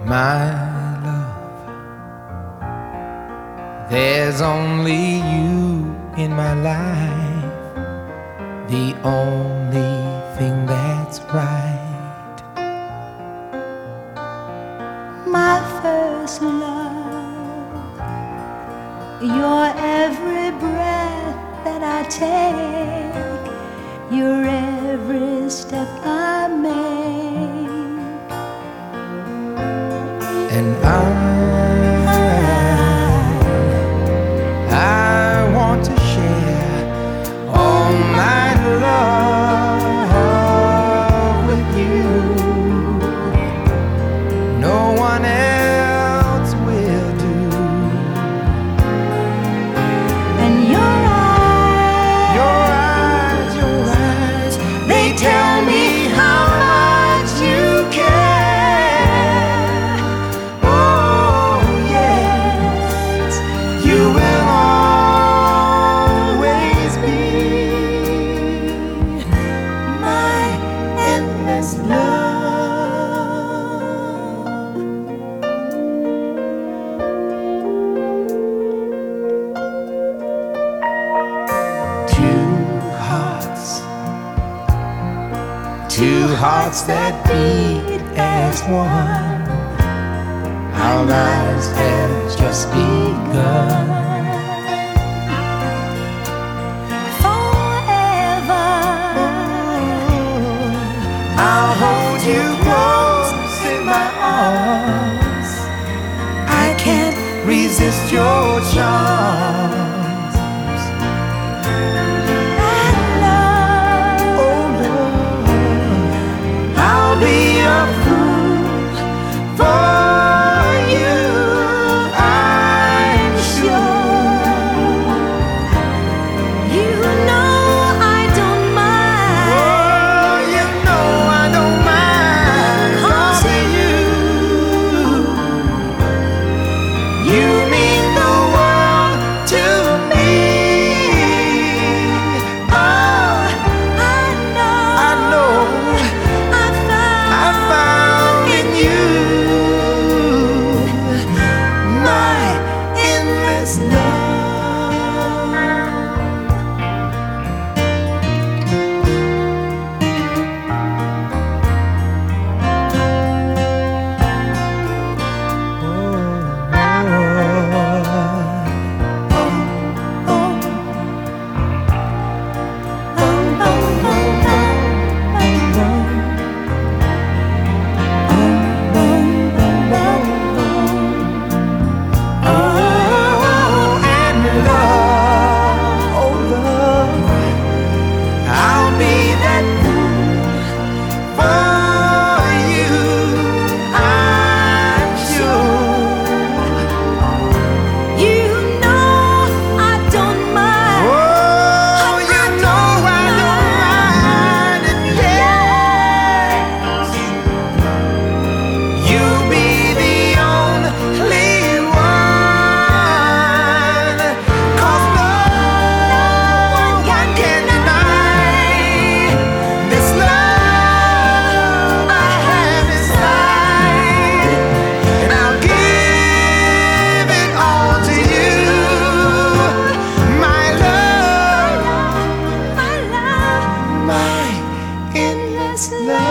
My love, there's only you in my life, the only thing that's right. My first love, your every breath that I take, your every step I make. And I want to share all my love with you. No one else will do. And your eyes, they tell me how much you care. Oh yes, you will always be my endless love. Two hearts that beat as one. Our lives have just begun. Forever, I'll hold you close in my arms. I can't resist your charms. Be a fool for you, I'm sure. you know I don't mind. Oh, you know I don't mind. 'Cause you mean the world to me. Oh, I know. I found in you my endless love. Endless love.